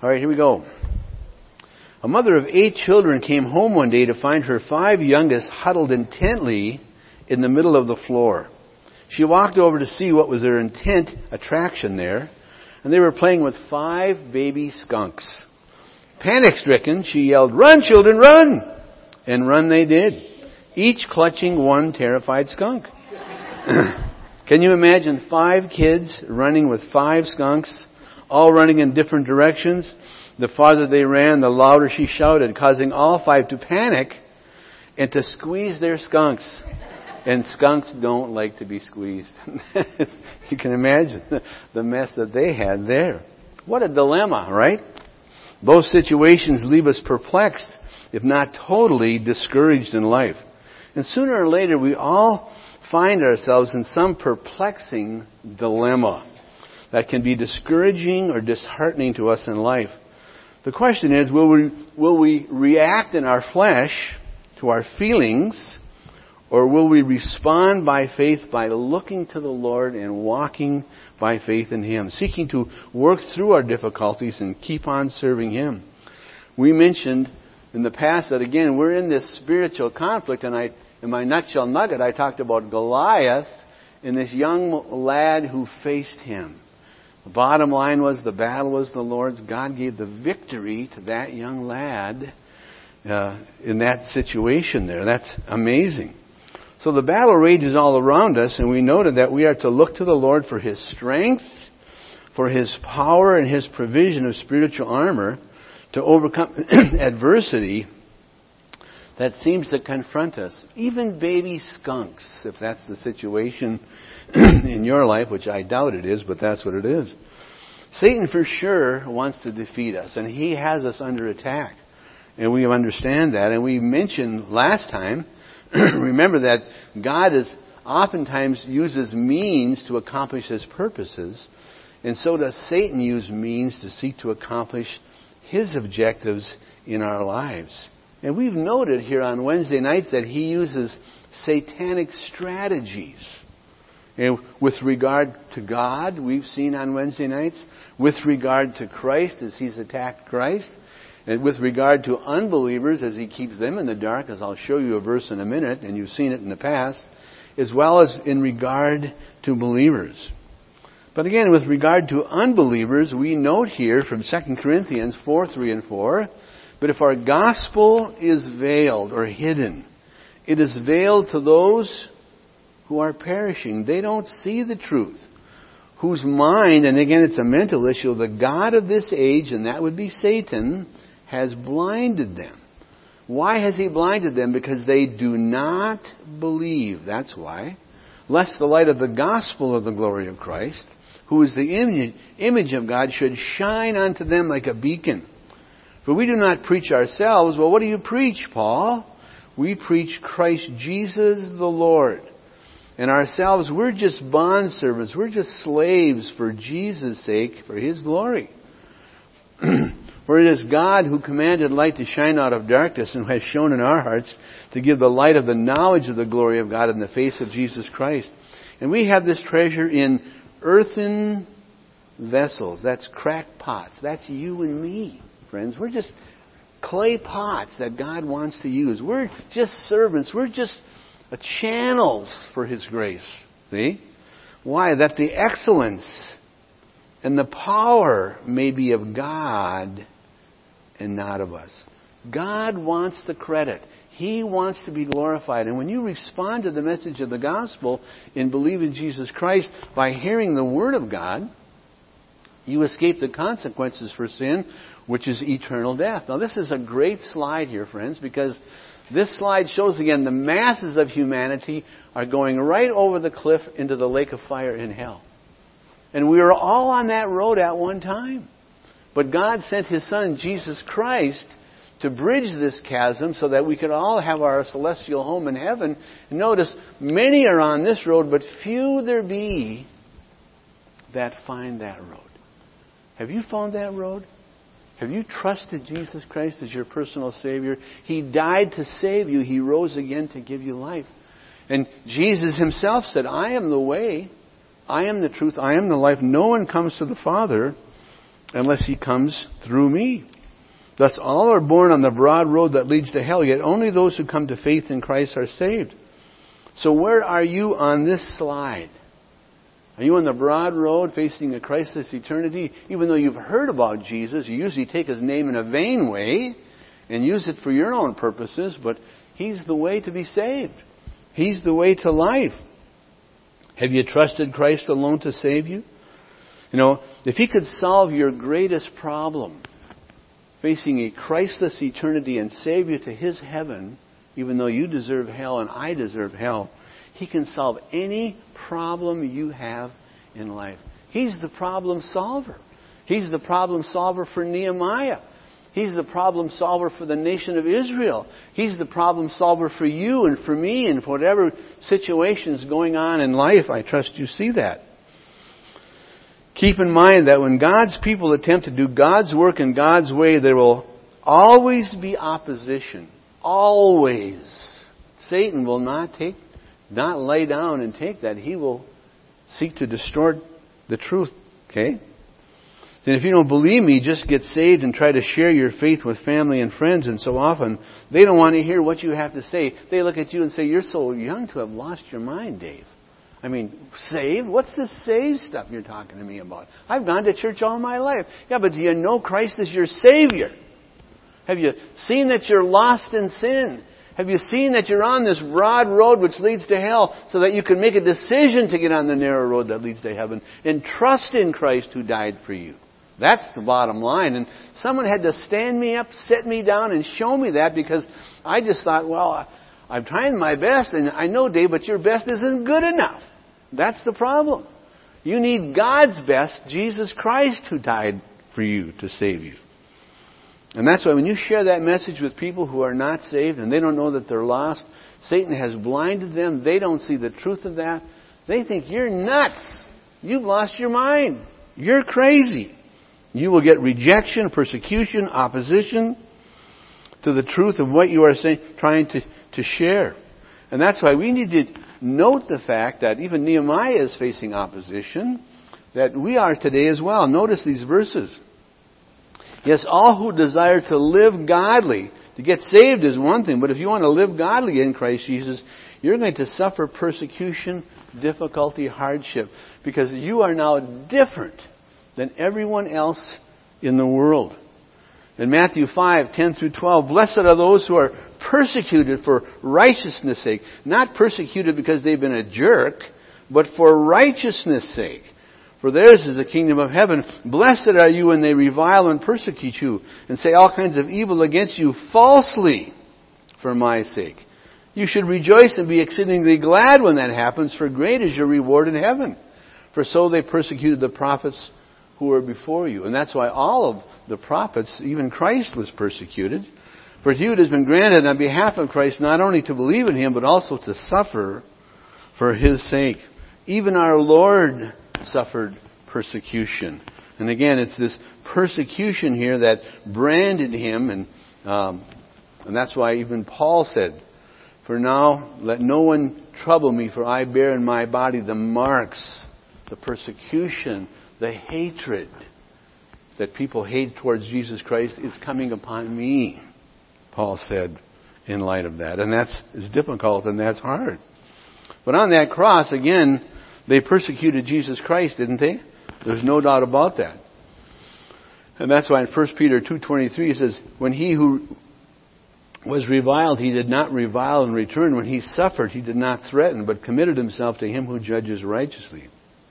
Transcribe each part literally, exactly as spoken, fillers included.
All right, here we go. A mother of eight children came home one day to find her five youngest huddled intently in the middle of the floor. She walked over to see what was their intent attraction there, and they were playing with five baby skunks. Panic-stricken, she yelled, "Run, children, run!" And run they did, each clutching one terrified skunk. Can you imagine five kids running with five skunks, all running in different directions? The farther they ran, the louder she shouted, causing all five to panic and to squeeze their skunks. And skunks don't like to be squeezed. You can imagine the mess that they had there. What a dilemma, right? Both situations leave us perplexed, if not totally discouraged in life. And sooner or later, we all find ourselves in some perplexing dilemma that can be discouraging or disheartening to us in life. The question is, will we, will we react in our flesh to our feelings, or will we respond by faith by looking to the Lord and walking by faith in Him, seeking to work through our difficulties and keep on serving Him? We mentioned in the past that, again, we're in this spiritual conflict, and I, in my nutshell nugget, I talked about Goliath and this young lad who faced him. The bottom line was the battle was the Lord's. God gave the victory to that young lad uh, in that situation there. That's amazing. So the battle rages all around us, and we noted that we are to look to the Lord for His strength, for His power and His provision of spiritual armor to overcome adversity that seems to confront us. Even baby skunks, if that's the situation in your life, which I doubt it is, but that's what it is. Satan for sure wants to defeat us, and he has us under attack. And we understand that, and we mentioned last time, remember that God is oftentimes uses means to accomplish His purposes, and so does Satan use means to seek to accomplish his objectives in our lives. And we've noted here on Wednesday nights that he uses satanic strategies. And with regard to God, we've seen on Wednesday nights. With regard to Christ, as He's attacked Christ. And with regard to unbelievers, as He keeps them in the dark, as I'll show you a verse in a minute, and you've seen it in the past, as well as in regard to believers. But again, with regard to unbelievers, we note here from Second Corinthians four, three and four, but if our gospel is veiled or hidden, it is veiled to those who are perishing. They don't see the truth. Whose mind, and again it's a mental issue, the God of this age, and that would be Satan, has blinded them. Why has he blinded them? Because they do not believe. That's why. Lest the light of the gospel of the glory of Christ, who is the image, image of God, should shine unto them like a beacon. For we do not preach ourselves. Well, what do you preach, Paul? We preach Christ Jesus the Lord. And ourselves, we're just bondservants. We're just slaves for Jesus' sake, for His glory. For it is God who commanded light to shine out of darkness and has shown in our hearts to give the light of the knowledge of the glory of God in the face of Jesus Christ. And we have this treasure in earthen vessels. That's cracked pots. That's you and me, friends. We're just clay pots that God wants to use. We're just servants. We're just channels for His grace. See? Why? That the excellence and the power may be of God and not of us. God wants the credit. He wants to be glorified. And when you respond to the message of the gospel and believe in Jesus Christ by hearing the Word of God, you escape the consequences for sin, which is eternal death. Now, this is a great slide here, friends, because this slide shows again the masses of humanity are going right over the cliff into the lake of fire in hell. And we are all on that road at one time. But God sent His Son, Jesus Christ, to bridge this chasm so that we could all have our celestial home in heaven. And notice, many are on this road, but few there be that find that road. Have you found that road? Have you trusted Jesus Christ as your personal Savior? He died to save you. He rose again to give you life. And Jesus Himself said, I am the way, I am the truth, I am the life. No one comes to the Father unless he comes through me. Thus all are born on the broad road that leads to hell, yet only those who come to faith in Christ are saved. So where are you on this slide? Are you on the broad road facing a Christless eternity? Even though you've heard about Jesus, you usually take his name in a vain way and use it for your own purposes, but he's the way to be saved. He's the way to life. Have you trusted Christ alone to save you? You know, if he could solve your greatest problem, facing a Christless eternity, and save you to his heaven, even though you deserve hell and I deserve hell, he can solve any problem you have in life. He's the problem solver. He's the problem solver for Nehemiah. He's the problem solver for the nation of Israel. He's the problem solver for you and for me and for whatever situation's going on in life. I trust you see that. Keep in mind that when God's people attempt to do God's work in God's way, there will always be opposition. Always. Satan will not take Not lay down and take that. He will seek to distort the truth. Okay? And if you don't believe me, just get saved and try to share your faith with family and friends. And so often, they don't want to hear what you have to say. They look at you and say, you're so young to have lost your mind, Dave. I mean, saved? What's this saved stuff you're talking to me about? I've gone to church all my life. Yeah, but do you know Christ is your Savior? Have you seen that you're lost in sin? Have you seen that you're on this broad road which leads to hell, so that you can make a decision to get on the narrow road that leads to heaven and trust in Christ who died for you? That's the bottom line. And someone had to stand me up, sit me down, and show me that, because I just thought, well, I'm trying my best, and I know, Dave, but your best isn't good enough. That's the problem. You need God's best, Jesus Christ, who died for you to save you. And that's why when you share that message with people who are not saved and they don't know that they're lost, Satan has blinded them. They don't see the truth of that. They think you're nuts. You've lost your mind. You're crazy. You will get rejection, persecution, opposition to the truth of what you are saying, trying to, to share. And that's why we need to note the fact that even Nehemiah is facing opposition, that we are today as well. Notice these verses. Yes, all who desire to live godly, to get saved is one thing, but if you want to live godly in Christ Jesus, you're going to suffer persecution, difficulty, hardship, because you are now different than everyone else in the world. In Matthew five, ten through twelve, blessed are those who are persecuted for righteousness' sake. Not persecuted because they've been a jerk, but for righteousness' sake. For theirs is the kingdom of heaven. Blessed are you when they revile and persecute you and say all kinds of evil against you falsely for my sake. You should rejoice and be exceedingly glad when that happens, for great is your reward in heaven. For so they persecuted the prophets who were before you. And that's why all of the prophets, even Christ, was persecuted. For to you it has been granted on behalf of Christ not only to believe in him, but also to suffer for his sake. Even our Lord suffered persecution. And again, it's this persecution here that branded him. And, um, and that's why even Paul said, for now, let no one trouble me, for I bear in my body the marks, the persecution, the hatred that people hate towards Jesus Christ is coming upon me, Paul said in light of that. And that's is difficult and that's hard. But on that cross, again, they persecuted Jesus Christ, didn't they? There's no doubt about that. And that's why in First Peter two twenty-three it says, when he who was reviled, he did not revile in return. When he suffered, he did not threaten, but committed himself to him who judges righteously.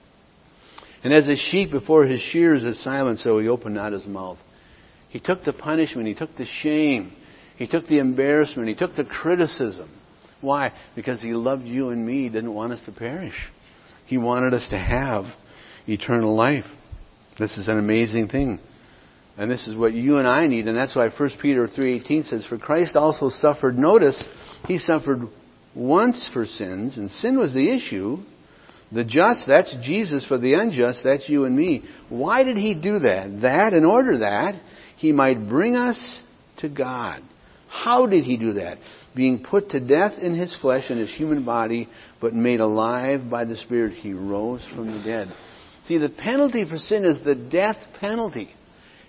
And as a sheep before his shearers is silent, so he opened not his mouth. He took the punishment, he took the shame, he took the embarrassment, he took the criticism. Why? Because he loved you and me, he didn't want us to perish. He wanted us to have eternal life. This is an amazing thing. And this is what you and I need. And that's why First Peter three eighteen says, for Christ also suffered, notice, he suffered once for sins, and sin was the issue. The just, that's Jesus. For the unjust, that's you and me. Why did he do that? That, in order that he might bring us to God. How did he do that? Being put to death in his flesh in his human body, but made alive by the Spirit, he rose from the dead. See, the penalty for sin is the death penalty.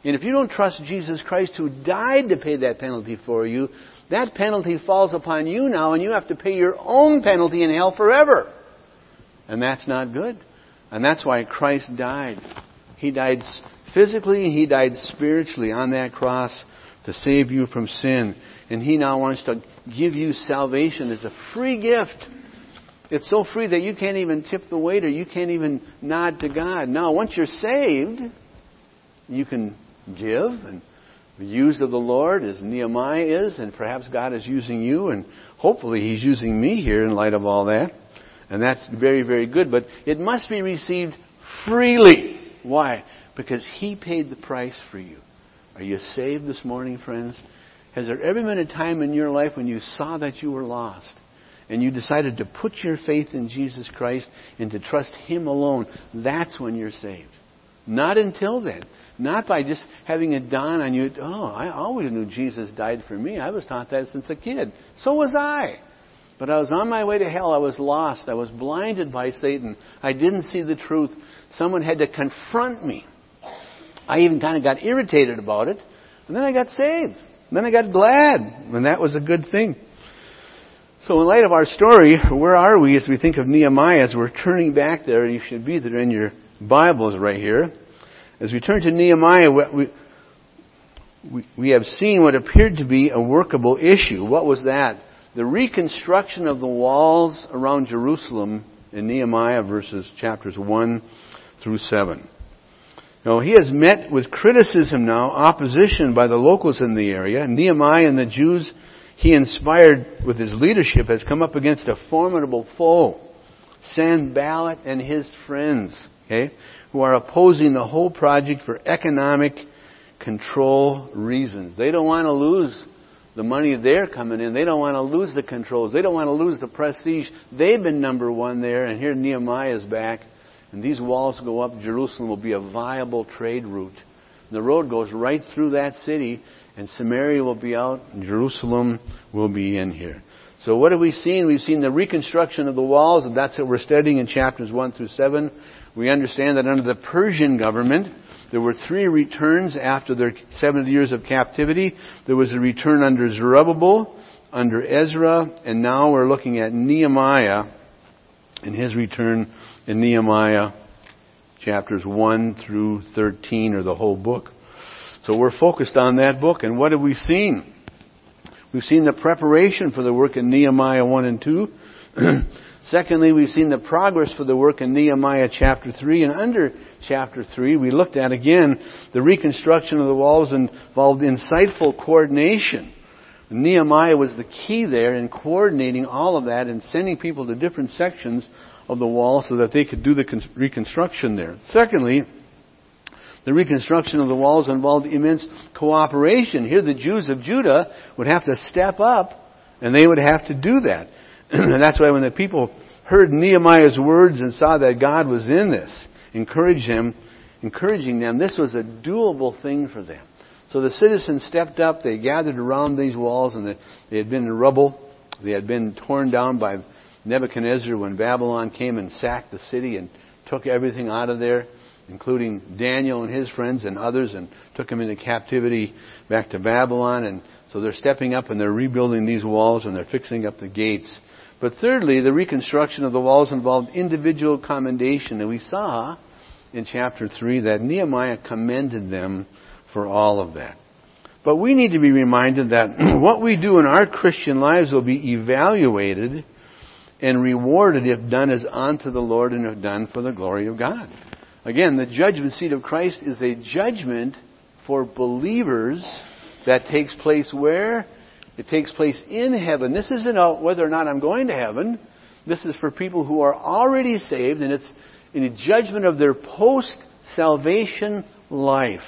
And if you don't trust Jesus Christ who died to pay that penalty for you, that penalty falls upon you now, and you have to pay your own penalty in hell forever. And that's not good. And that's why Christ died. He died physically and He died spiritually on that cross to save you from sin. And He now wants to give you salvation as a free gift. It's so free that you can't even tip the waiter. You can't even nod to God. Now, once you're saved, you can give and be used of the Lord as Nehemiah is. And perhaps God is using you. And hopefully He's using me here in light of all that. And that's very, very good. But it must be received freely. Why? Because He paid the price for you. Are you saved this morning, friends? Has there ever been a time in your life when you saw that you were lost and you decided to put your faith in Jesus Christ and to trust Him alone? That's when you're saved. Not until then. Not by just having it dawn on you, oh, I always knew Jesus died for me. I was taught that since a kid. So was I. But I was on my way to hell. I was lost. I was blinded by Satan. I didn't see the truth. Someone had to confront me. I even kind of got irritated about it. And then I got saved. And then I got glad. And that was a good thing. So in light of our story, where are we as we think of Nehemiah? As we're turning back there, and you should be there in your Bibles right here. As we turn to Nehemiah, we, we, we have seen what appeared to be a workable issue. What was that? The reconstruction of the walls around Jerusalem in Nehemiah verses chapters one through seven. Now, he has met with criticism now, opposition by the locals in the area. Nehemiah and the Jews he inspired with his leadership has come up against a formidable foe, Sanballat and his friends, okay, who are opposing the whole project for economic control reasons. They don't want to lose the money they're coming in. They don't want to lose the controls. They don't want to lose the prestige. They've been number one there, and here Nehemiah is back. And these walls go up. Jerusalem will be a viable trade route. The road goes right through that city, and Samaria will be out, and Jerusalem will be in here. So what have we seen? We've seen the reconstruction of the walls, and that's what we're studying in chapters one through seven. We understand that under the Persian government, there were three returns after their seventy years of captivity. There was a return under Zerubbabel, under Ezra, and now we're looking at Nehemiah and his return in Nehemiah chapters one through thirteen, or the whole book. So we're focused on that book. And what have we seen? We've seen the preparation for the work in Nehemiah one and two. Secondly, we've seen the progress for the work in Nehemiah chapter three. And under chapter three, we looked at, again, the reconstruction of the walls involved insightful coordination. Nehemiah was the key there in coordinating all of that and sending people to different sections of the wall so that they could do the reconstruction there. Secondly, the reconstruction of the walls involved immense cooperation. Here the Jews of Judah would have to step up, and they would have to do that. And that's why when the people heard Nehemiah's words and saw that God was in this, encouraged him, encouraging them, this was a doable thing for them. So the citizens stepped up, they gathered around these walls, and they had been in rubble. They had been torn down by Nebuchadnezzar when Babylon came and sacked the city and took everything out of there, including Daniel and his friends and others, and took them into captivity back to Babylon. And so they're stepping up and they're rebuilding these walls and they're fixing up the gates. But thirdly, the reconstruction of the walls involved individual commendation. And we saw in chapter three that Nehemiah commended them for all of that. But we need to be reminded that what we do in our Christian lives will be evaluated and rewarded if done as unto the Lord and if done for the glory of God. Again, the judgment seat of Christ is a judgment for believers that takes place where? It takes place in heaven. This isn't about whether or not I'm going to heaven. This is for people who are already saved, and it's in a judgment of their post-salvation life.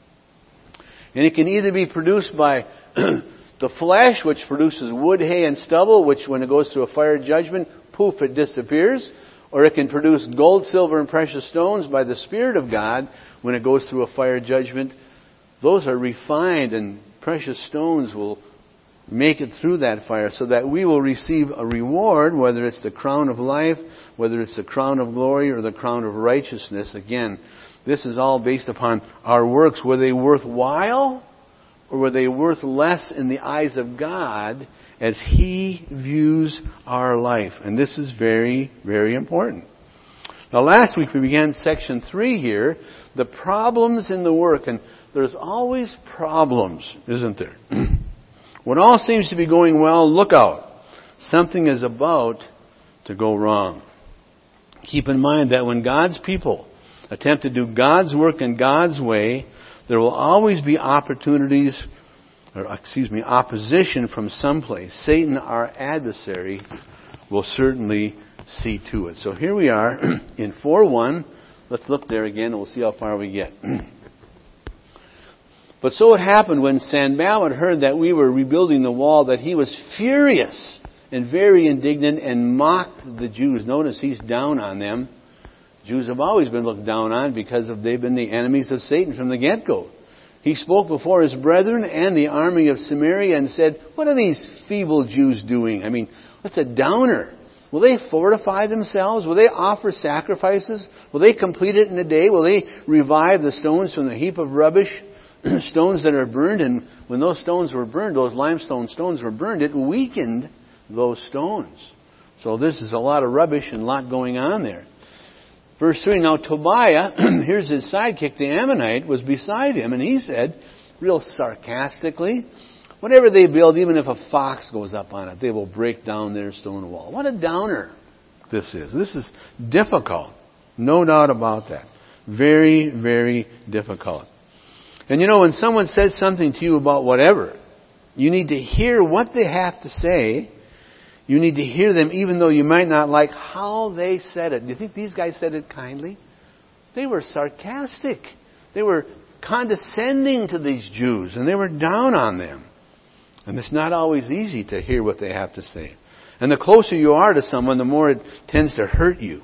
And it can either be produced by the flesh, which produces wood, hay, and stubble, which when it goes through a fire judgment, poof, it disappears. Or it can produce gold, silver, and precious stones by the Spirit of God when it goes through a fire judgment. Those are refined, and precious stones will make it through that fire so that we will receive a reward, whether it's the crown of life, whether it's the crown of glory, or the crown of righteousness. Again, This is all based upon our works. Were they worthwhile, or were they worth less in the eyes of God as He views our life? And this is very, very important. Now, last week we began section three here, the problems in the work. And there's always problems, isn't there? When all seems to be going well, look out. Something is about to go wrong. Keep in mind that when God's people attempt to do God's work in God's way, there will always be opportunities, or excuse me, opposition from someplace. Satan, our adversary, will certainly see to it. So here we are in four one. Let's look there again and we'll see how far we get. But so it happened when Sanballat heard that we were rebuilding the wall that he was furious and very indignant and mocked the Jews. Notice he's down on them. Jews have always been looked down on because of they've been the enemies of Satan from the get-go. He spoke before his brethren and the army of Samaria and said, what are these feeble Jews doing? I mean, what's a downer? Will they fortify themselves? Will they offer sacrifices? Will they complete it in a day? Will they revive the stones from the heap of rubbish? Stones that are burned, and when those stones were burned, those limestone stones were burned, it weakened those stones. So this is a lot of rubbish and a lot going on there. Verse three, now Tobiah, here's his sidekick, the Ammonite, was beside him, and he said, real sarcastically, whatever they build, even if a fox goes up on it, they will break down their stone wall. What a downer this is. This is difficult. No doubt about that. Very, very difficult. And you know, when someone says something to you about whatever, you need to hear what they have to say. You need to hear them even though you might not like how they said it. Do you think these guys said it kindly? They were sarcastic. They were condescending to these Jews, and they were down on them. And it's not always easy to hear what they have to say. And the closer you are to someone, the more it tends to hurt you.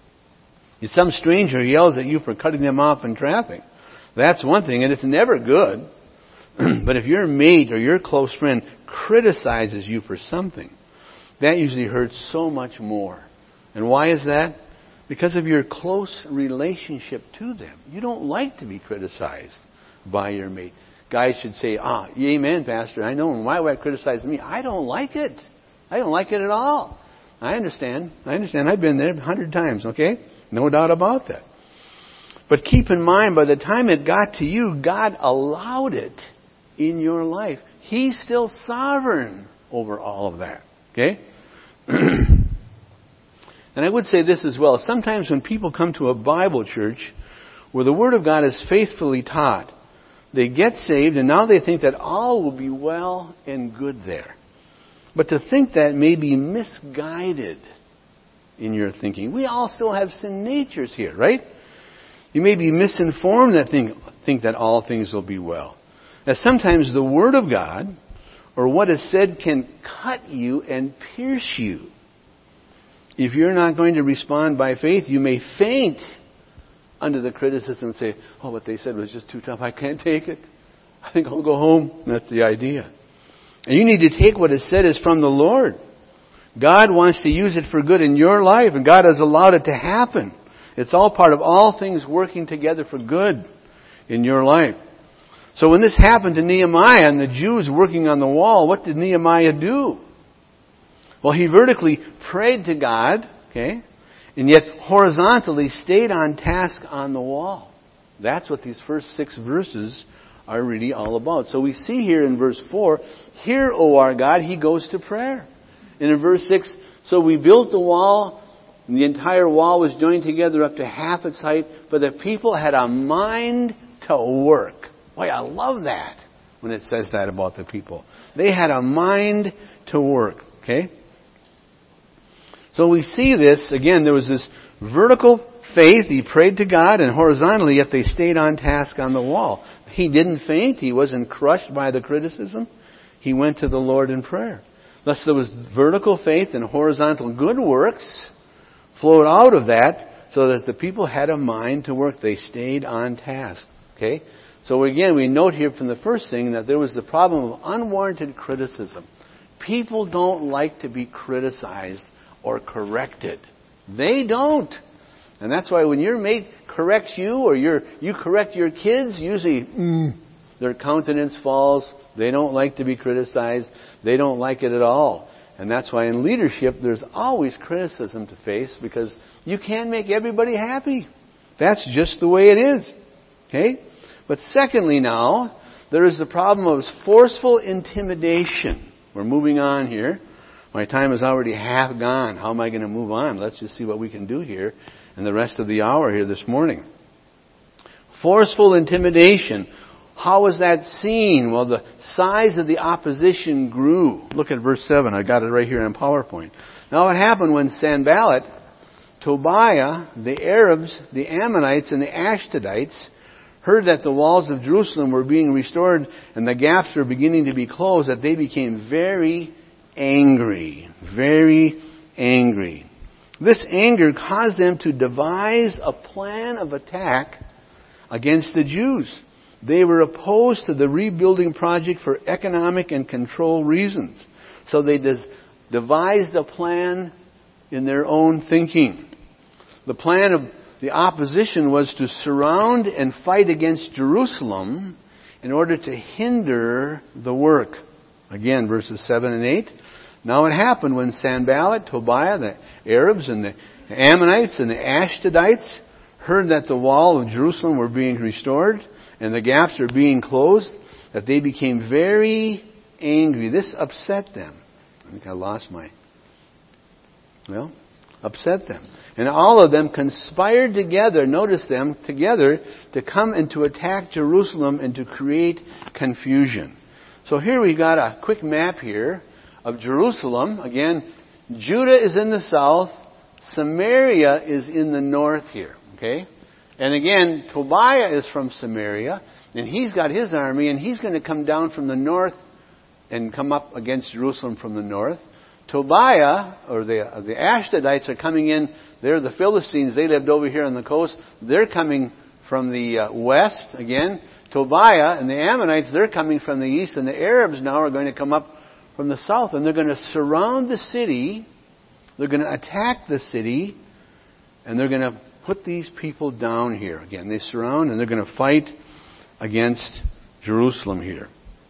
If some stranger yells at you for cutting them off in traffic, that's one thing, and it's never good. But if your mate or your close friend criticizes you for something, that usually hurts so much more. And why is that? Because of your close relationship to them. You don't like to be criticized by your mate. Guys should say, ah, amen, Pastor. I know. And why would I criticize me? I don't like it. I don't like it at all. I understand. I understand. I've been there a hundred times, okay? No doubt about that. But keep in mind, by the time it got to you, God allowed it in your life. He's still sovereign over all of that. Okay? And I would say this as well. Sometimes when people come to a Bible church where the Word of God is faithfully taught, they get saved and now they think that all will be well and good there. But to think that may be misguided in your thinking. We all still have sin natures here, right? You may be misinformed that think, think that all things will be well. Now sometimes the Word of God, or what is said, can cut you and pierce you. If you're not going to respond by faith, you may faint under the criticism and say, oh, what they said was just too tough. I can't take it. I think I'll go home. That's the idea. And you need to take what is said as from the Lord. God wants to use it for good in your life, and God has allowed it to happen. It's all part of all things working together for good in your life. So when this happened to Nehemiah and the Jews working on the wall, what did Nehemiah do? Well, he vertically prayed to God, okay, and yet horizontally stayed on task on the wall. That's what these first six verses are really all about. So we see here in verse four, hear, O our God, he goes to prayer. And in verse six, so we built the wall, and the entire wall was joined together up to half its height, but the people had a mind to work. Boy, I love that when it says that about the people. They had a mind to work. Okay? So we see this, again, there was this vertical faith. He prayed to God, and horizontally, yet they stayed on task on the wall. He didn't faint. He wasn't crushed by the criticism. He went to the Lord in prayer. Thus there was vertical faith and horizontal good works flowed out of that, so that as the people had a mind to work, they stayed on task. Okay? So again, we note here from the first thing that there was the problem of unwarranted criticism. People don't like to be criticized or corrected. They don't. And that's why when your mate corrects you or you're, you correct your kids, usually mm, their countenance falls. They don't like to be criticized. They don't like it at all. And that's why in leadership there's always criticism to face, because you can't make everybody happy. That's just the way it is. Okay? But secondly now, there is the problem of forceful intimidation. We're moving on here. My time is already half gone. How am I going to move on? Let's just see what we can do here in the rest of the hour here this morning. Forceful intimidation. How was that seen? Well, the size of the opposition grew. Look at verse seven. I got it right here on PowerPoint. Now it happened when Sanballat, Tobiah, the Arabs, the Ammonites, and the Ashdodites heard that the walls of Jerusalem were being restored and the gaps were beginning to be closed, that they became very angry. Very angry. This anger caused them to devise a plan of attack against the Jews. They were opposed to the rebuilding project for economic and control reasons. So they des- devised a plan in their own thinking. The plan of the opposition was to surround and fight against Jerusalem in order to hinder the work. Again, verses seven and eight. Now it happened when Sanballat, Tobiah, the Arabs, and the Ammonites, and the Ashdodites heard that the wall of Jerusalem were being restored and the gaps were being closed, that they became very angry. This upset them. I think I lost my... Well, upset them. And all of them conspired together, notice them, together, to come and to attack Jerusalem and to create confusion. So here we've got a quick map here of Jerusalem. Again, Judah is in the south. Samaria is in the north here. Okay? And again, Tobiah is from Samaria. And he's got his army. And he's going to come down from the north and come up against Jerusalem from the north. Tobiah, or the, the Ashdodites are coming in. They're the Philistines. They lived over here on the coast. They're coming from the uh, west again. Tobiah and the Ammonites, they're coming from the east. And the Arabs now are going to come up from the south. And they're going to surround the city. They're going to attack the city. And they're going to put these people down here. Again, they surround and they're going to fight against Jerusalem here.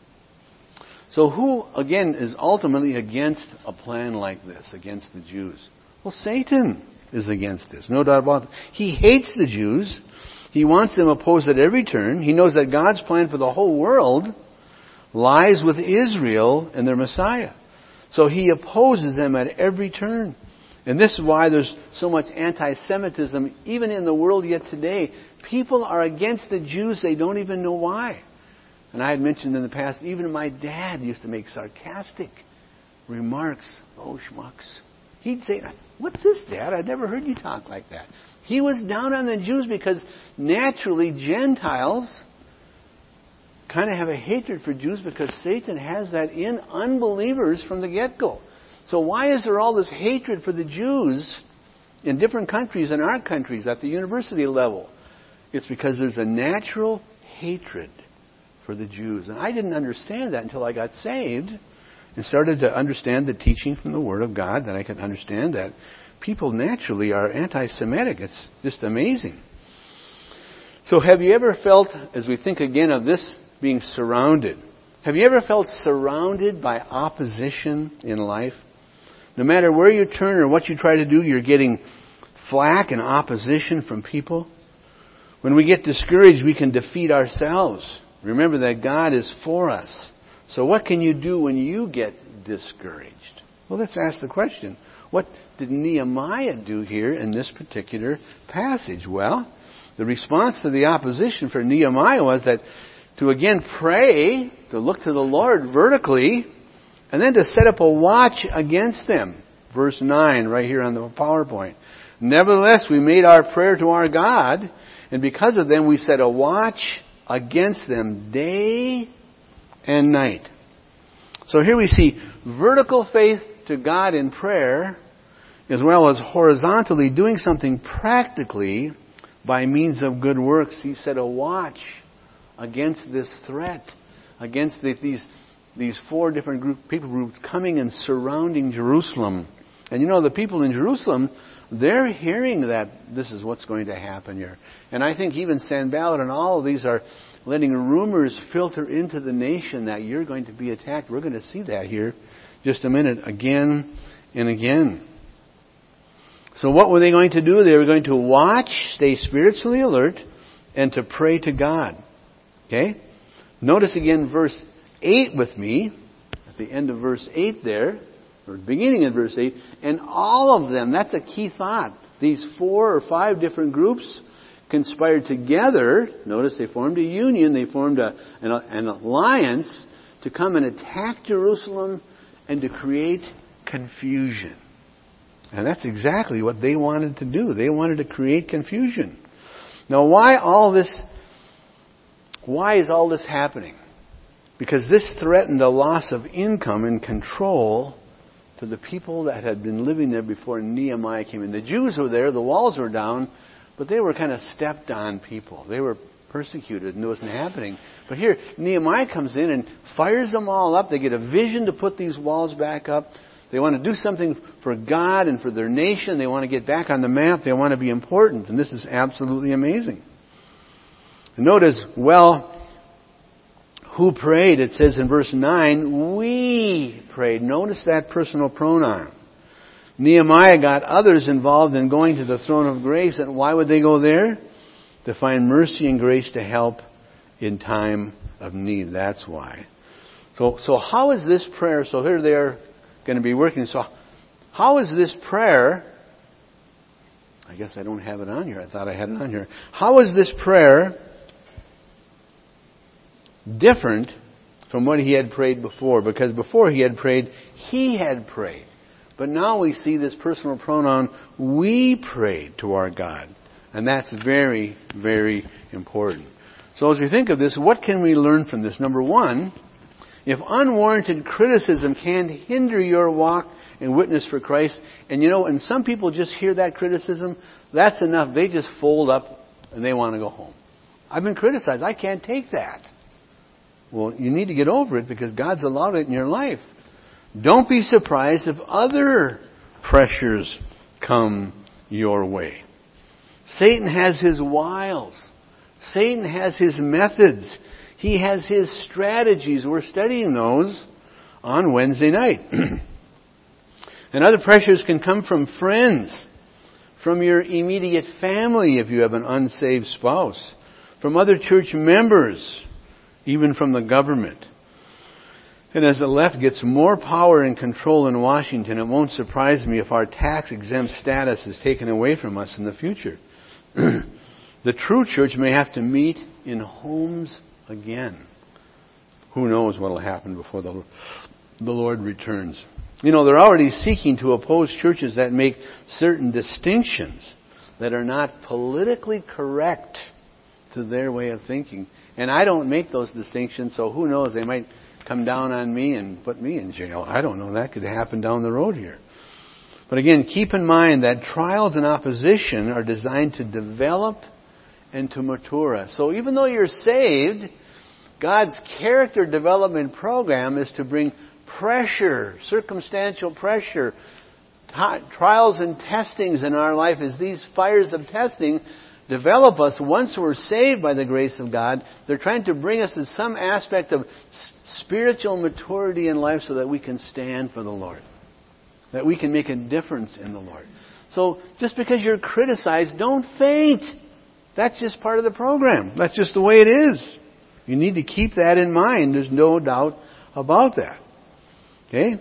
So who, again, is ultimately against a plan like this, against the Jews? Well, Satan is against this, no doubt about it. He hates the Jews. He wants them opposed at every turn. He knows that God's plan for the whole world lies with Israel and their Messiah. So he opposes them at every turn. And this is why there's so much anti-Semitism, even in the world yet today. People are against the Jews. They don't even know why. And I had mentioned in the past, even my dad used to make sarcastic remarks. Oh, schmucks. He'd say, what's this, Dad? I've never heard you talk like that. He was down on the Jews because naturally Gentiles kind of have a hatred for Jews because Satan has that in unbelievers from the get-go. So why is there all this hatred for the Jews in different countries, in our countries, at the university level? It's because there's a natural hatred for the Jews. And I didn't understand that until I got saved and started to understand the teaching from the Word of God, that I could understand that people naturally are anti-Semitic. It's just amazing. So have you ever felt, as we think again of this being surrounded, have you ever felt surrounded by opposition in life? No matter where you turn or what you try to do, you're getting flack and opposition from people. When we get discouraged, we can defeat ourselves. Remember that God is for us. So what can you do when you get discouraged? Well, let's ask the question. What did Nehemiah do here in this particular passage? Well, the response to the opposition for Nehemiah was that to again pray, to look to the Lord vertically, and then to set up a watch against them. Verse nine right here on the PowerPoint. Nevertheless, we made our prayer to our God, and because of them we set a watch against them day and night. So here we see vertical faith to God in prayer, as well as horizontally doing something practically by means of good works. He set a watch against this threat, against the, these, these four different group, people groups coming and surrounding Jerusalem And you know, the people in Jerusalem, they're hearing that this is what's going to happen here. And I think even Sanballat and all of these are letting rumors filter into the nation that you're going to be attacked. We're going to see that here just a minute, again and again. So what were they going to do? They were going to watch, stay spiritually alert, and to pray to God. Okay? Notice again verse eight with me, at the end of verse eight there, or beginning of verse eight, and all of them, that's a key thought. These four or five different groups conspired together. Notice they formed a union, they formed a, an, an alliance to come and attack Jerusalem and to create confusion. And that's exactly what they wanted to do. They wanted to create confusion. Now why all this, why is all this happening? Because this threatened a loss of income and control to the people that had been living there before Nehemiah came in. The Jews were there, the walls were down, but they were kind of stepped on people. They were persecuted and it wasn't happening. But here, Nehemiah comes in and fires them all up. They get a vision to put these walls back up. They want to do something for God and for their nation. They want to get back on the map. They want to be important. And this is absolutely amazing. And notice, well, who prayed? It says in verse nine, we prayed. Notice that personal pronoun. Nehemiah got others involved in going to the throne of grace. And why would they go there? To find mercy and grace to help in time of need. That's why. So, so how is this prayer? So here they are going to be working. So how is this prayer? I guess I don't have it on here. I thought I had it on here. How is this prayer different from what he had prayed before? Because before he had prayed, he had prayed. But now we see this personal pronoun, we prayed to our God. And that's very, very important. So as we think of this, what can we learn from this? Number one, if unwarranted criticism can hinder your walk and witness for Christ, and you know, and some people just hear that criticism, that's enough. They just fold up and they want to go home. I've been criticized. I can't take that. Well, you need to get over it because God's allowed it in your life. Don't be surprised if other pressures come your way. Satan has his wiles. Satan has his methods. He has his strategies. We're studying those on Wednesday night. And other pressures can come from friends, from your immediate family if you have an unsaved spouse, from other church members, even from the government. And as the left gets more power and control in Washington, it won't surprise me if our tax-exempt status is taken away from us in the future. The true church may have to meet in homes again. Who knows what will happen before the, the Lord returns. You know, they're already seeking to oppose churches that make certain distinctions that are not politically correct to their way of thinking. And I don't make those distinctions, so who knows, they might come down on me and put me in jail. I don't know. That could happen down the road here. But again, keep in mind that trials and opposition are designed to develop and to mature us. So even though you're saved, God's character development program is to bring pressure, circumstantial pressure, t- trials and testings in our life as these fires of testing develop us. Once we're saved by the grace of God, they're trying to bring us to some aspect of s- spiritual maturity in life so that we can stand for the Lord, that we can make a difference in the Lord. So just because you're criticized, don't faint. That's just part of the program. That's just the way it is. You need to keep that in mind. There's no doubt about that. Okay?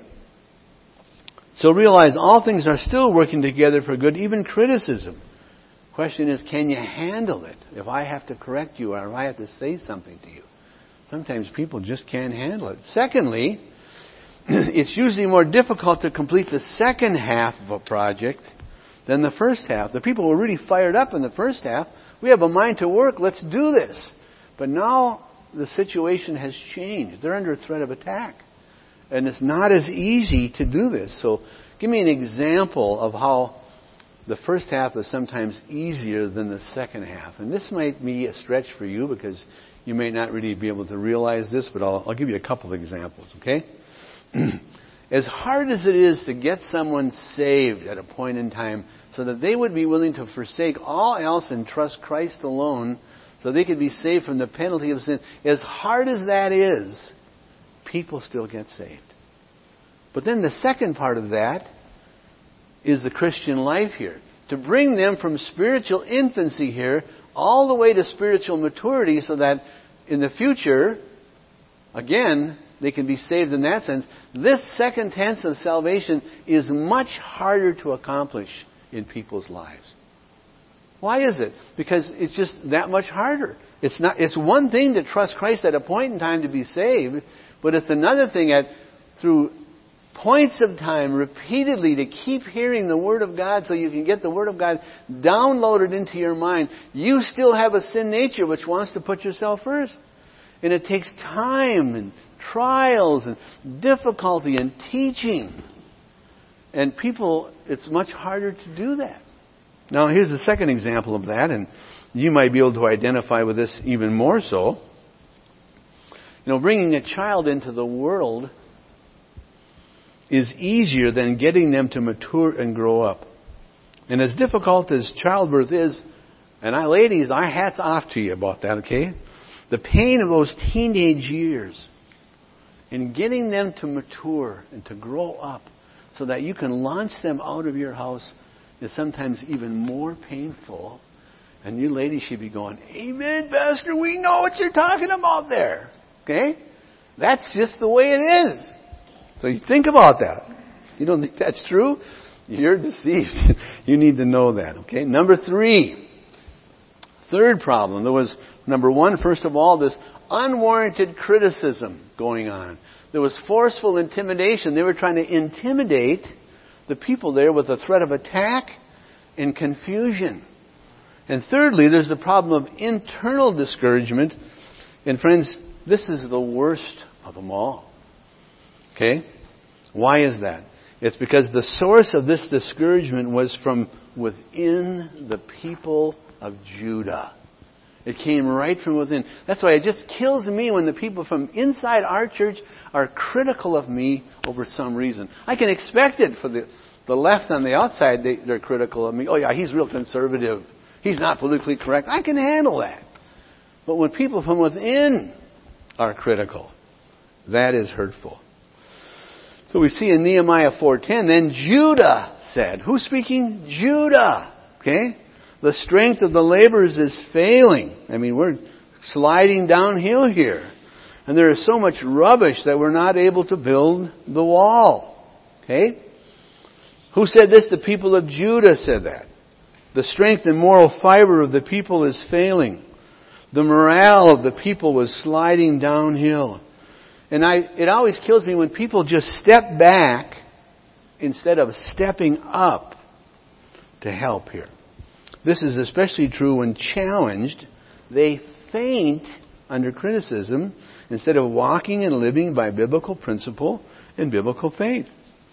So realize all things are still working together for good, even criticism. Question is, can you handle it? If I have to correct you or if I have to say something to you. Sometimes people just can't handle it. Secondly, it's usually more difficult to complete the second half of a project than the first half. The people were really fired up in the first half. We have a mind to work. Let's do this. But now the situation has changed. They're under threat of attack. And it's not as easy to do this. So give me an example of how the first half is sometimes easier than the second half. And this might be a stretch for you because you may not really be able to realize this, but I'll, I'll give you a couple of examples, okay? As hard as it is to get someone saved at a point in time so that they would be willing to forsake all else and trust Christ alone so they could be saved from the penalty of sin, as hard as that is, people still get saved. But then the second part of that is the Christian life here. To bring them from spiritual infancy here all the way to spiritual maturity so that in the future, again, they can be saved in that sense. This second tense of salvation is much harder to accomplish in people's lives. Why is it? Because it's just that much harder. It's not. It's one thing to trust Christ at a point in time to be saved, but it's another thing at through points of time repeatedly to keep hearing the Word of God so you can get the Word of God downloaded into your mind. You still have a sin nature which wants to put yourself first. And it takes time and trials and difficulty and teaching. And people, it's much harder to do that. Now here's the second example of that, and you might be able to identify with this even more so. You know, bringing a child into the world is easier than getting them to mature and grow up. And as difficult as childbirth is, and I, ladies, I hats off to you about that, okay? The pain of those teenage years in getting them to mature and to grow up so that you can launch them out of your house is sometimes even more painful. And you ladies should be going, amen, Pastor, we know what you're talking about there. Okay? That's just the way it is. So you think about that. You don't think that's true? You're deceived. You need to know that. Okay? Number three. Third problem. There was, number one, first of all, this unwarranted criticism going on. There was forceful intimidation. They were trying to intimidate the people there with a threat of attack and confusion. And thirdly, there's the problem of internal discouragement. And friends, this is the worst of them all. Okay? Why is that? It's because the source of this discouragement was from within the people of Judah. It came right from within. That's why it just kills me when the people from inside our church are critical of me over some reason. I can expect it for the, the left on the outside. They, they're critical of me. Oh yeah, he's real conservative. He's not politically correct. I can handle that. But when people from within are critical, that is hurtful. So we see in Nehemiah four ten, then Judah said. Who's speaking? Judah. Okay? The strength of the laborers is failing. I mean, we're sliding downhill here. And there is so much rubbish that we're not able to build the wall. Okay? Who said this? The people of Judah said that. The strength and moral fiber of the people is failing. The morale of the people was sliding downhill. And I, it always kills me when people just step back instead of stepping up to help here. This is especially true when challenged. They faint under criticism instead of walking and living by biblical principle and biblical faith.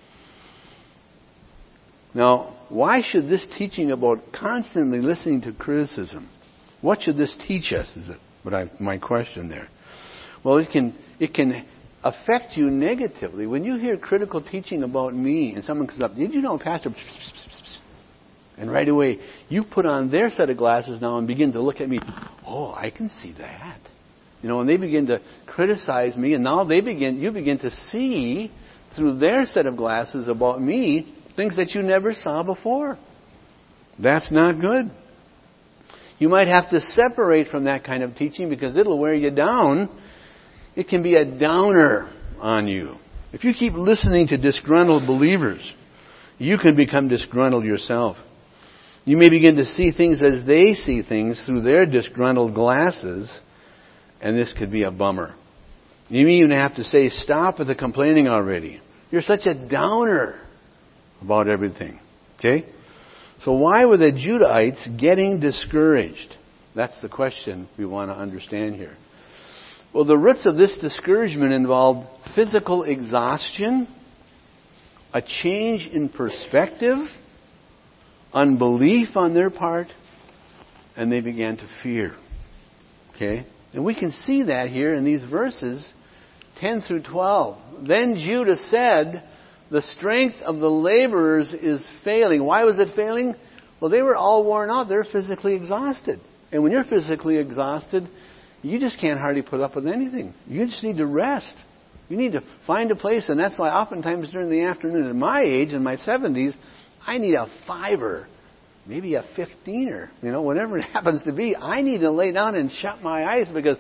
Now, why should this teaching about constantly listening to criticism, what should this teach us? Is it what I, my question there? Well, it can it can affect you negatively. When you hear critical teaching about me and someone comes up, did you know, Pastor? And right away, you put on their set of glasses now and begin to look at me. Oh, I can see that. You know, and they begin to criticize me, and now they begin. You begin to see through their set of glasses about me things that you never saw before. That's not good. You might have to separate from that kind of teaching because it'll wear you down. It can be a downer on you. If you keep listening to disgruntled believers, you can become disgruntled yourself. You may begin to see things as they see things through their disgruntled glasses, and this could be a bummer. You may even have to say, stop with the complaining already. You're such a downer about everything. Okay? So why were the Judahites getting discouraged? That's the question we want to understand here. Well, the roots of this discouragement involved physical exhaustion, a change in perspective, unbelief on their part, and they began to fear. Okay? And we can see that here in these verses ten through twelve. Then Judah said, the strength of the laborers is failing. Why was it failing? Well, they were all worn out. They're physically exhausted. And when you're physically exhausted, you just can't hardly put up with anything. You just need to rest. You need to find a place, and that's why oftentimes during the afternoon, at my age, in my seventies, I need a fiver, maybe a fifteener, you know, whatever it happens to be. I need to lay down and shut my eyes because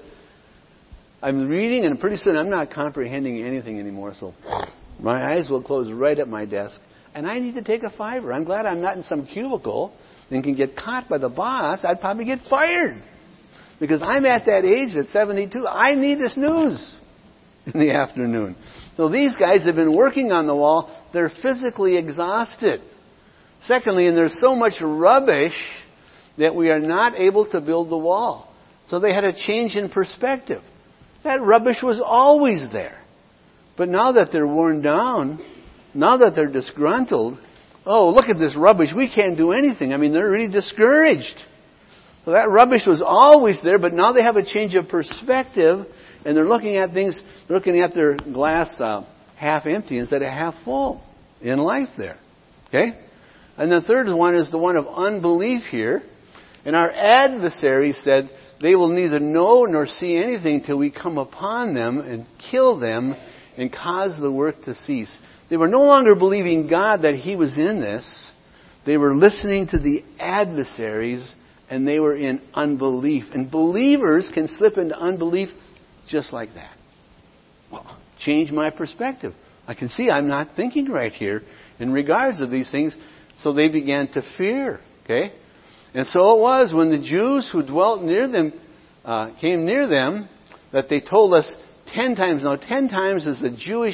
I'm reading, and pretty soon I'm not comprehending anything anymore. So my eyes will close right at my desk, and I need to take a fiver. I'm glad I'm not in some cubicle and can get caught by the boss. I'd probably get fired because I'm at that age at seventy-two. I need to snooze in the afternoon. So these guys have been working on the wall. They're physically exhausted. Secondly, and there's so much rubbish that we are not able to build the wall. So they had a change in perspective. That rubbish was always there. But now that they're worn down, now that they're disgruntled, oh, look at this rubbish. We can't do anything. I mean, they're really discouraged. So that rubbish was always there, but now they have a change of perspective, and they're looking at things, they're looking at their glass uh, half empty instead of half full in life there. Okay? And the third one is the one of unbelief here. And our adversary said, they will neither know nor see anything till we come upon them and kill them and cause the work to cease. They were no longer believing God that He was in this. They were listening to the adversaries, and they were in unbelief. And believers can slip into unbelief just like that. Well, change my perspective. I can see I'm not thinking right here in regards to these things. So they began to fear. Okay? And so it was when the Jews who dwelt near them uh, came near them that they told us ten times. Now, ten times is the Jewish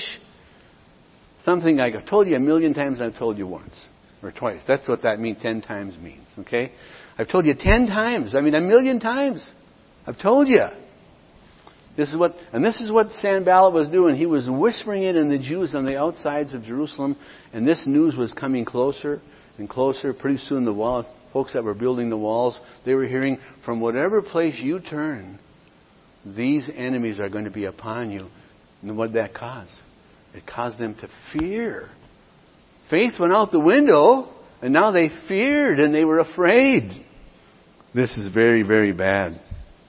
something I've told you a million times. I've told you once or twice. That's what that means. Ten times means. Okay? I've told you ten times. I mean, a million times. I've told you. This is what, and this is what Sanballat was doing. He was whispering it in the Jews on the outsides of Jerusalem, and this news was coming closer and closer. Pretty soon the walls, folks that were building the walls, they were hearing, from whatever place you turn, these enemies are going to be upon you. And what did that cause? It caused them to fear. Faith went out the window, and now they feared and they were afraid. This is very, very bad.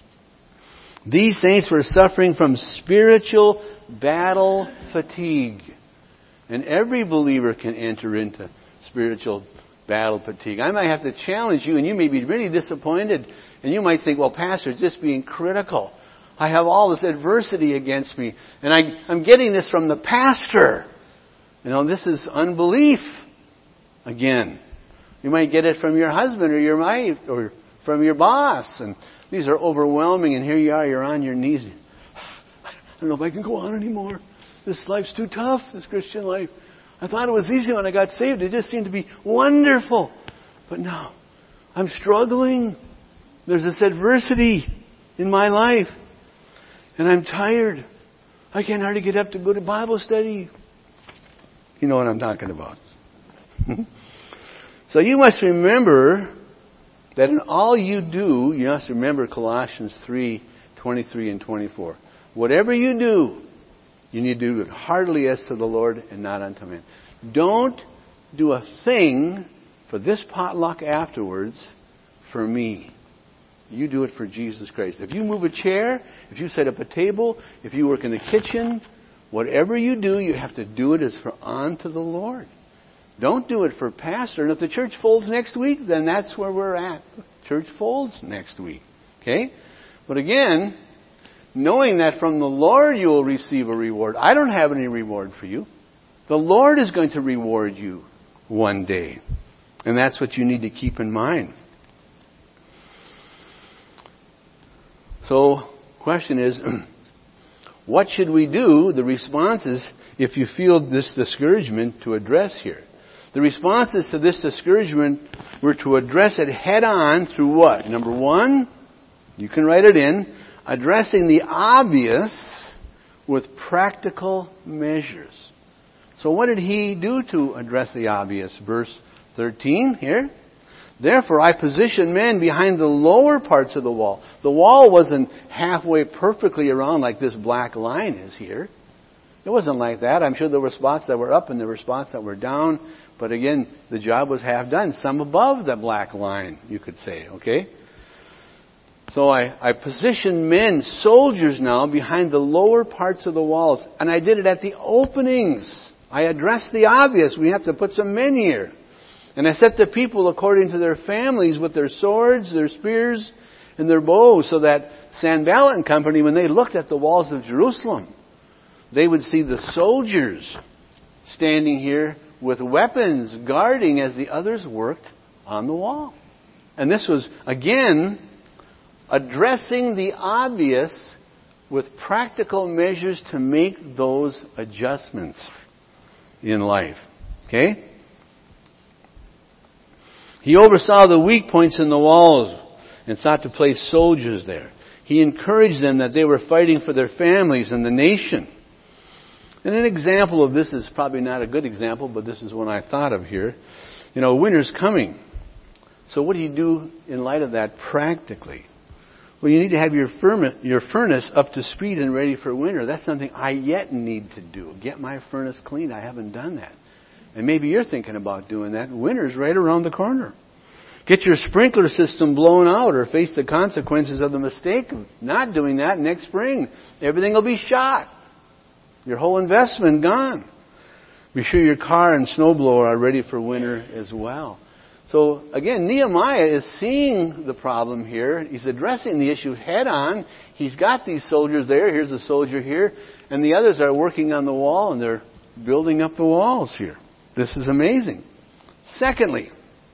These saints were suffering from spiritual battle fatigue. And every believer can enter into spiritual battle fatigue. I might have to challenge you, and you may be really disappointed. And you might think, well, Pastor, it's just being critical. I have all this adversity against me. And I, I'm getting this from the pastor. You know, this is unbelief again. You might get it from your husband or your wife or from your boss. And these are overwhelming, and here you are, you're on your knees. I don't know if I can go on anymore. This life's too tough, this Christian life. I thought it was easy when I got saved. It just seemed to be wonderful. But now, I'm struggling. There's this adversity in my life. And I'm tired. I can't hardly get up to go to Bible study. You know what I'm talking about. So you must remember that in all you do, you must remember Colossians three, twenty-three and twenty-four. Whatever you do, you need to do it heartily as to the Lord and not unto men. Don't do a thing for this potluck afterwards for me. You do it for Jesus Christ. If you move a chair, if you set up a table, if you work in the kitchen, whatever you do, you have to do it as for unto the Lord. Don't do it for pastor. And if the church folds next week, then that's where we're at. Church folds next week. Okay? But again, knowing that from the Lord you will receive a reward. I don't have any reward for you. The Lord is going to reward you one day. And that's what you need to keep in mind. So, question is, what should we do? The response is, if you feel this discouragement, to address here. The responses to this discouragement were to address it head on through what? Number one, you can write it in, addressing the obvious with practical measures. So what did he do to address the obvious? Verse thirteen here. Therefore I position men behind the lower parts of the wall. The wall wasn't halfway perfectly around like this black line is here. It wasn't like that. I'm sure there were spots that were up and there were spots that were down. But again, the job was half done. Some above the black line, you could say, okay? So I, I positioned men, soldiers now, behind the lower parts of the walls. And I did it at the openings. I addressed the obvious. We have to put some men here. And I set the people according to their families with their swords, their spears, and their bows, so that Sanballat and company, when they looked at the walls of Jerusalem, they would see the soldiers standing here with weapons, guarding as the others worked on the wall. And this was, again, addressing the obvious with practical measures to make those adjustments in life. Okay? He oversaw the weak points in the walls and sought to place soldiers there. He encouraged them that they were fighting for their families and the nation. And an example of this is probably not a good example, but this is one I thought of here. You know, winter's coming. So what do you do in light of that practically? Well, you need to have your your furnace up to speed and ready for winter. That's something I yet need to do. Get my furnace cleaned. I haven't done that. And maybe you're thinking about doing that. Winter's right around the corner. Get your sprinkler system blown out or face the consequences of the mistake of not doing that next spring. Everything will be shot. Your whole investment gone. Be sure your car and snowblower are ready for winter as well. So again, Nehemiah is seeing the problem here. He's addressing the issue head on. He's got these soldiers there. Here's a soldier here. And the others are working on the wall and they're building up the walls here. This is amazing. Secondly,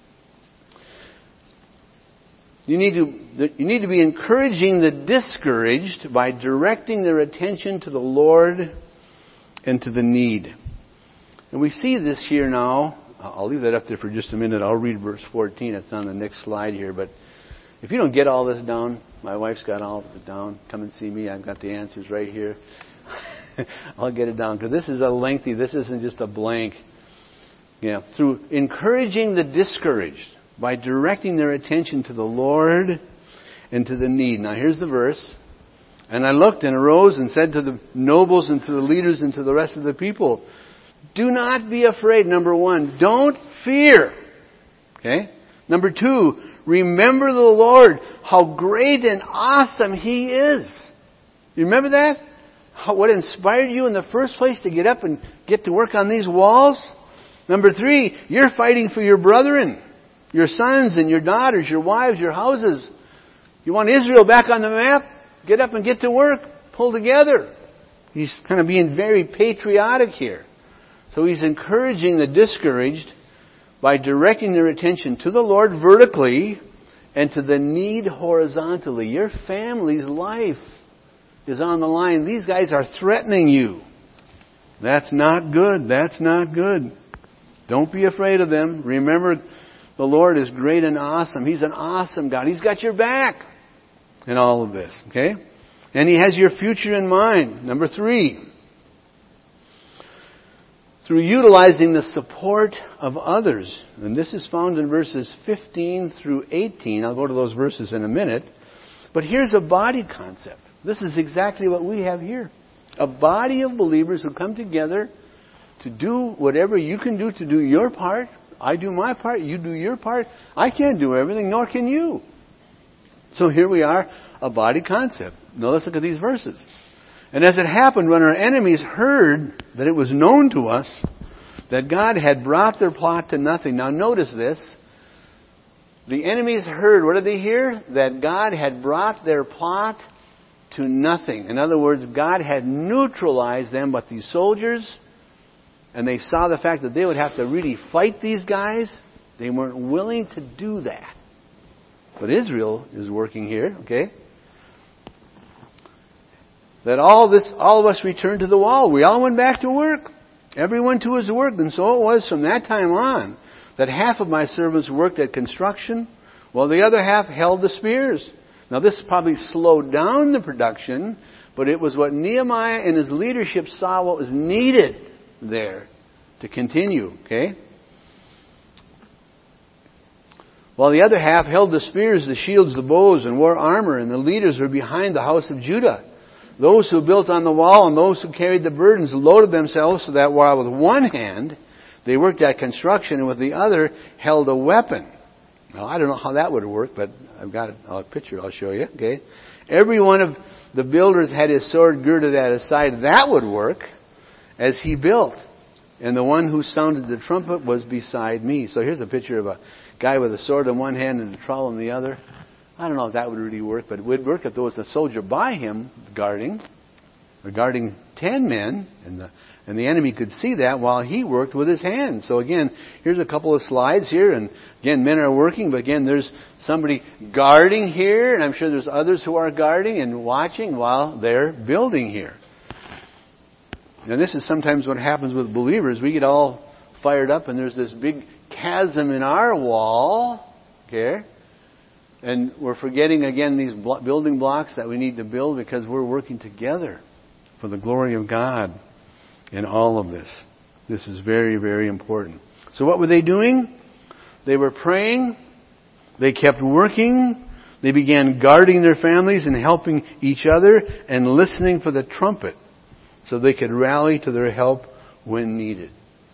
you need to you need to be encouraging the discouraged by directing their attention to the Lord and to the need. And we see this here now. I'll leave that up there for just a minute. I'll read verse fourteen. It's on the next slide here. But if you don't get all this down, my wife's got all of it down. Come and see me. I've got the answers right here. I'll get it down because this is a lengthy. This isn't just a blank. Yeah, through encouraging the discouraged by directing their attention to the Lord and to the need. Now here's the verse. And I looked and arose and said to the nobles and to the leaders and to the rest of the people, do not be afraid, number one. Don't fear. Okay? Number two, remember the Lord, how great and awesome He is. You remember that? How, what inspired you in the first place to get up and get to work on these walls? Number three, you're fighting for your brethren, your sons and your daughters, your wives, your houses. You want Israel back on the map? Get up and get to work. Pull together. He's kind of being very patriotic here. So he's encouraging the discouraged by directing their attention to the Lord vertically and to the need horizontally. Your family's life is on the line. These guys are threatening you. That's not good. That's not good. Don't be afraid of them. Remember, the Lord is great and awesome. He's an awesome God. He's got your back in all of this. Okay? And He has your future in mind. Number three, through utilizing the support of others. And this is found in verses fifteen through eighteen. I'll go to those verses in a minute. But here's a body concept. This is exactly what we have here. A body of believers who come together to do whatever you can do to do your part. I do my part, you do your part. I can't do everything, nor can you. So here we are, a body concept. Now let's look at these verses. And as it happened, when our enemies heard that it was known to us that God had brought their plot to nothing. Now notice this. The enemies heard, what did they hear? That God had brought their plot to nothing. In other words, God had neutralized them, but these soldiers, and they saw the fact that they would have to really fight these guys. They weren't willing to do that. But Israel is working here, okay? That all this, all of us returned to the wall. We all went back to work. Everyone to his work. And so it was from that time on that half of my servants worked at construction, while the other half held the spears. Now this probably slowed down the production, but it was what Nehemiah and his leadership saw what was needed there to continue, okay? While the other half held the spears, the shields, the bows, and wore armor, and the leaders were behind the house of Judah. those who built on the wall and those who carried the burdens loaded themselves so that while with one hand they worked at construction and with the other held a weapon. Now, I don't know how that would work, but I've got a picture I'll show you. Okay, every one of the builders had his sword girded at his side. That would work as he built. And the one who sounded the trumpet was beside me. So here's a picture of a guy with a sword in one hand and a trowel in the other. I don't know if that would really work, but it would work if there was a soldier by him guarding, or guarding ten men, and the and the enemy could see that while he worked with his hands. So again, here's a couple of slides here, and again, men are working, but again, there's somebody guarding here, and I'm sure there's others who are guarding and watching while they're building here. And this is sometimes what happens with believers. We get all fired up, and there's this big chasm in our wall, okay? And we're forgetting, again, these building blocks that we need to build because we're working together for the glory of God in all of this. This is very, very important. So what were they doing? They were praying. They kept working. They began guarding their families and helping each other and listening for the trumpet so they could rally to their help when needed.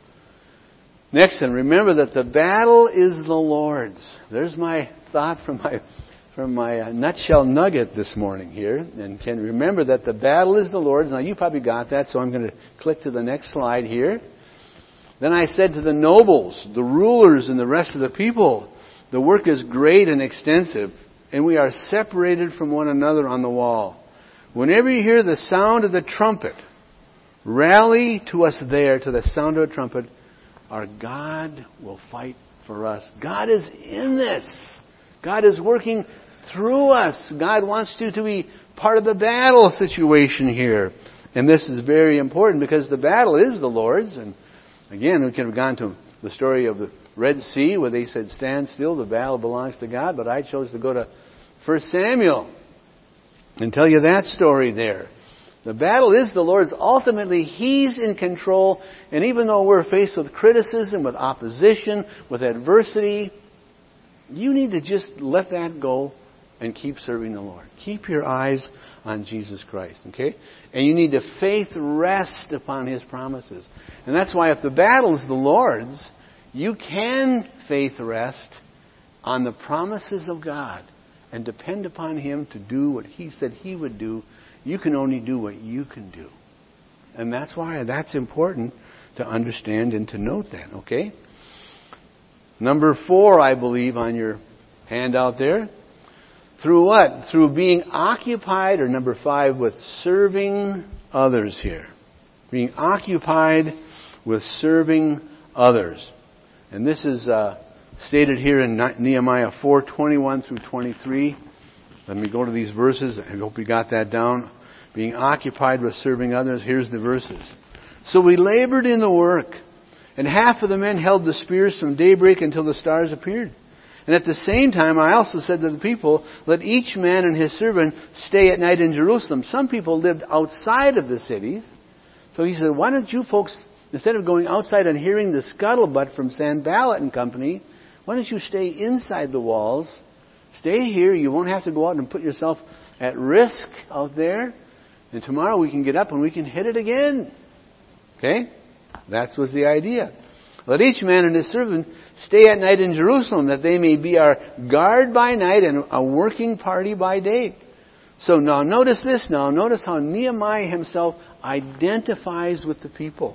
Next, and remember that the battle is the Lord's. There's my thought from my from my nutshell nugget this morning here. And can remember that the battle is the Lord's. Now, you probably got that, so I'm going to click to the next slide here. Then I said to the nobles, the rulers, and the rest of the people, the work is great and extensive, and we are separated from one another on the wall. Whenever you hear the sound of the trumpet, rally to us there to the sound of a trumpet. Our God will fight for us. God is in this. God is working through us. God wants you to be part of the battle situation here. And this is very important because the battle is the Lord's. And again, we could have gone to the story of the Red Sea where they said, stand still, the battle belongs to God. But I chose to go to First Samuel and tell you that story there. The battle is the Lord's. Ultimately, He's in control. And even though we're faced with criticism, with opposition, with adversity, you need to just let that go and keep serving the Lord. Keep your eyes on Jesus Christ, okay? And you need to faith rest upon His promises. And that's why if the battle is the Lord's, you can faith rest on the promises of God and depend upon Him to do what He said He would do. You can only do what you can do. And that's why that's important to understand and to note that, okay? Number four, I believe, on your handout there. Through what? Through being occupied, or number five, with serving others here. Being occupied with serving others. And this is uh, stated here in Nehemiah four, twenty-one through twenty-three. Let me go to these verses. I hope you got that down. Being occupied with serving others. Here's the verses. So we labored in the work, and half of the men held the spears from daybreak until the stars appeared. And at the same time, I also said to the people, let each man and his servant stay at night in Jerusalem. Some people lived outside of the cities. So he said, why don't you folks, instead of going outside and hearing the scuttlebutt from Sanballat and company, why don't you stay inside the walls? Stay here. You won't have to go out and put yourself at risk out there. And tomorrow we can get up and we can hit it again. Okay? That was the idea. Let each man and his servant stay at night in Jerusalem, that they may be our guard by night and a working party by day. So now notice this now. Notice how Nehemiah himself identifies with the people.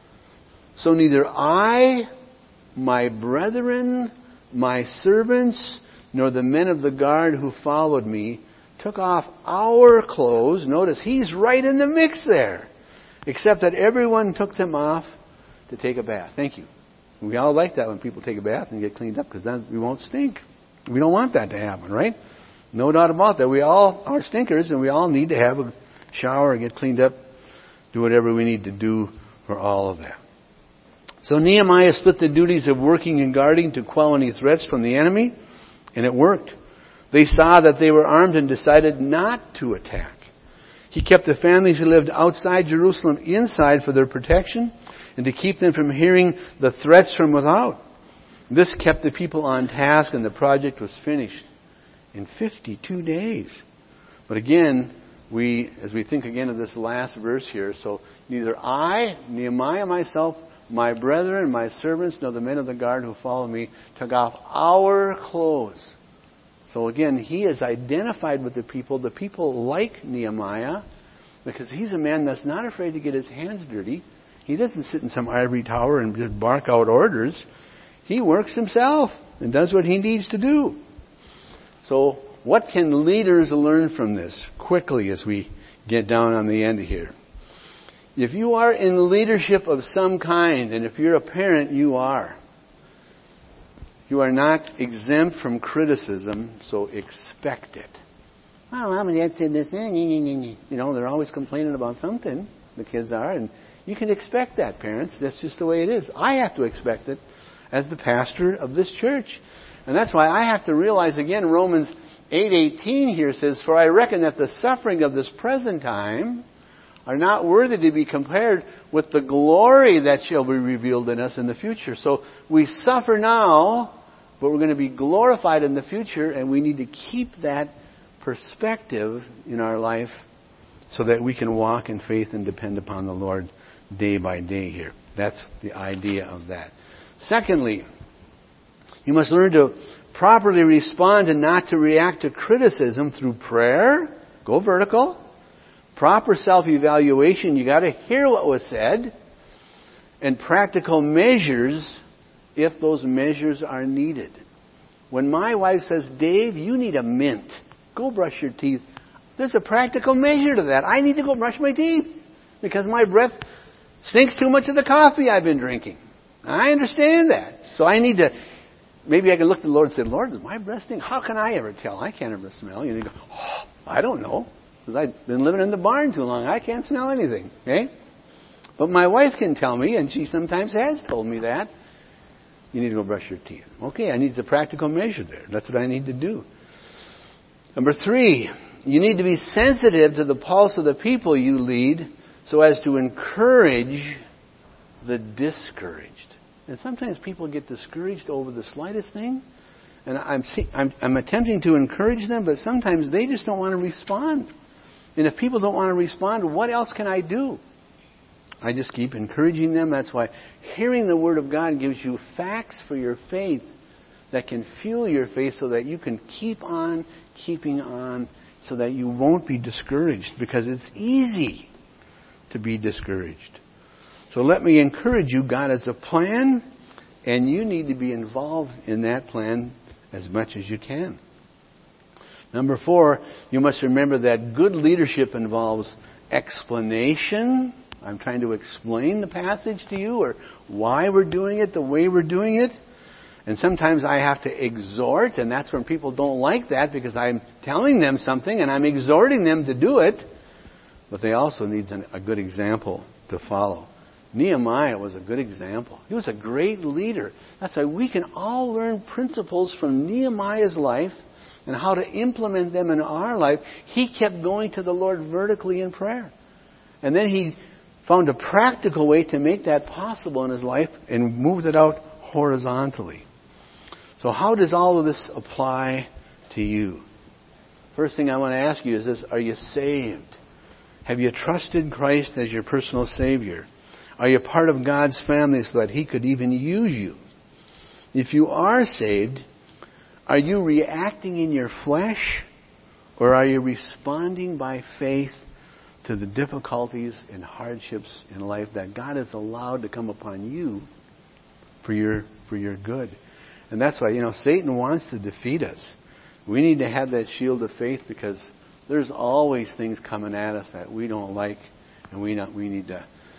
So neither I, my brethren, my servants, nor the men of the guard who followed me took off our clothes. Notice he's right in the mix there. Except that everyone took them off to take a bath. Thank you. We all like that when people take a bath and get cleaned up because then we won't stink. We don't want that to happen, right? No doubt about that. We all are stinkers and we all need to have a shower and get cleaned up, do whatever we need to do for all of that. So Nehemiah split the duties of working and guarding to quell any threats from the enemy, and it worked. They saw that they were armed and decided not to attack. He kept the families who lived outside Jerusalem inside for their protection and to keep them from hearing the threats from without. This kept the people on task, and the project was finished in fifty-two days. But again, we, as we think again of this last verse here, so neither I, Nehemiah myself, my brethren, my servants, nor the men of the guard who follow me took off our clothes. So again, he is identified with the people. The people like Nehemiah because he's a man that's not afraid to get his hands dirty. He doesn't sit in some ivory tower and just bark out orders. He works himself and does what he needs to do. So what can leaders learn from this quickly as we get down on the end here? If you are in leadership of some kind, and if you're a parent, you are. You are not exempt from criticism, so expect it. Well, mom and dad said this. You know, they're always complaining about something, the kids are, and you can expect that, parents. That's just the way it is. I have to expect it as the pastor of this church. And that's why I have to realize, again, Romans eight eighteen here says, "For I reckon that the suffering of this present time are not worthy to be compared with the glory that shall be revealed in us in the future." So we suffer now, but we're going to be glorified in the future, and we need to keep that perspective in our life so that we can walk in faith and depend upon the Lord day by day here. That's the idea of that. Secondly, you must learn to properly respond and not to react to criticism through prayer. Go vertical. Proper self-evaluation. You got to hear what was said. And practical measures if those measures are needed. When my wife says, "Dave, you need a mint. Go brush your teeth." There's a practical measure to that. I need to go brush my teeth because my breath stinks too much of the coffee I've been drinking. I understand that. So I need to, maybe I can look to the Lord and say, "Lord, does my breath stink? How can I ever tell? I can't ever smell." You know, you go, "Oh, I don't know. Because I've been living in the barn too long. I can't smell anything." Okay? But my wife can tell me, and she sometimes has told me that, "You need to go brush your teeth." Okay, I need a practical measure there. That's what I need to do. Number three, you need to be sensitive to the pulse of the people you lead so as to encourage the discouraged. And sometimes people get discouraged over the slightest thing. And I'm, I'm, I'm attempting to encourage them, but sometimes they just don't want to respond. And if people don't want to respond, what else can I do? I just keep encouraging them. That's why hearing the Word of God gives you facts for your faith that can fuel your faith so that you can keep on keeping on so that you won't be discouraged, because it's easy to be discouraged. So let me encourage you, God has a plan, and you need to be involved in that plan as much as you can. Number four, you must remember that good leadership involves explanation. I'm trying to explain the passage to you, or why we're doing it the way we're doing it. And sometimes I have to exhort, and that's when people don't like that, because I'm telling them something and I'm exhorting them to do it. But they also need a good example to follow. Nehemiah was a good example. He was a great leader. That's why we can all learn principles from Nehemiah's life and how to implement them in our life. He kept going to the Lord vertically in prayer. And then he found a practical way to make that possible in his life and moved it out horizontally. So how does all of this apply to you? First thing I want to ask you is this: are you saved? Have you trusted Christ as your personal Savior? Are you part of God's family so that He could even use you? If you are saved, are you reacting in your flesh, or are you responding by faith to the difficulties and hardships in life that God has allowed to come upon you for your for your good? And that's why, you know, Satan wants to defeat us. We need to have that shield of faith, because there's always things coming at us that we don't like, and we not, we need to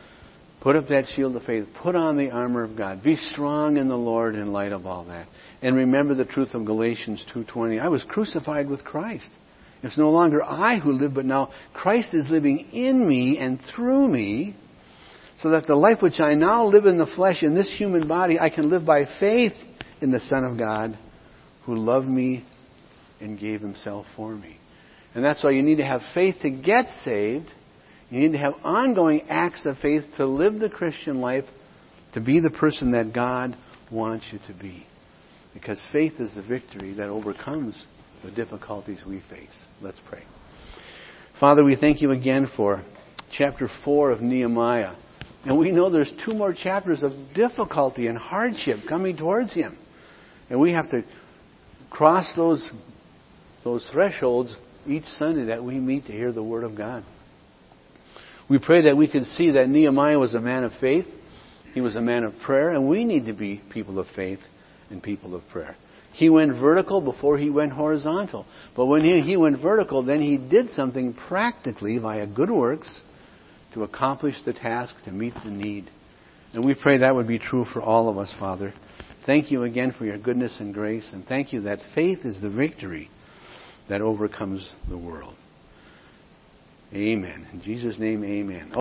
put up that shield of faith, put on the armor of God, be strong in the Lord in light of all that. And remember the truth of Galatians two twenty. I was crucified with Christ. It's no longer I who live, but now Christ is living in me and through me, so that the life which I now live in the flesh, in this human body, I can live by faith in the Son of God, who loved me and gave Himself for me. And that's why you need to have faith to get saved. You need to have ongoing acts of faith to live the Christian life, to be the person that God wants you to be. Because faith is the victory that overcomes the difficulties we face. Let's pray. Father, we thank you again for chapter four of Nehemiah. And we know there's two more chapters of difficulty and hardship coming towards him. And we have to cross those, those thresholds each Sunday that we meet to hear the Word of God. We pray that we could see that Nehemiah was a man of faith. He was a man of prayer. And we need to be people of faith and people of prayer. He went vertical before he went horizontal. But when he, he went vertical, then he did something practically via good works to accomplish the task, to meet the need. And we pray that would be true for all of us, Father. Thank you again for your goodness and grace. And thank you that faith is the victory that overcomes the world. Amen. In Jesus' name, amen.